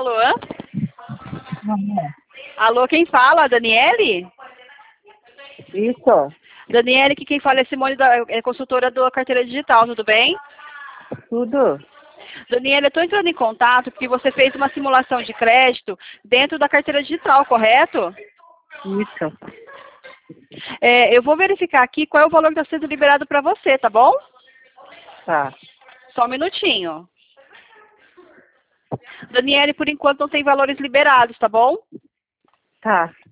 Alô? Não. Alô, quem fala? Daniele? Isso, Daniele, que quem fala é Simone, é consultora da carteira digital, tudo bem? tudo. Daniele, eu estou entrando em contato porque você fez uma simulação de crédito dentro da carteira digital, correto? Isso. Eu vou verificar aqui qual é o valor que está sendo liberado para você, tá bom? Tá. Só um minutinho. Daniele, por enquanto não tem valores liberados, tá bom? Tá.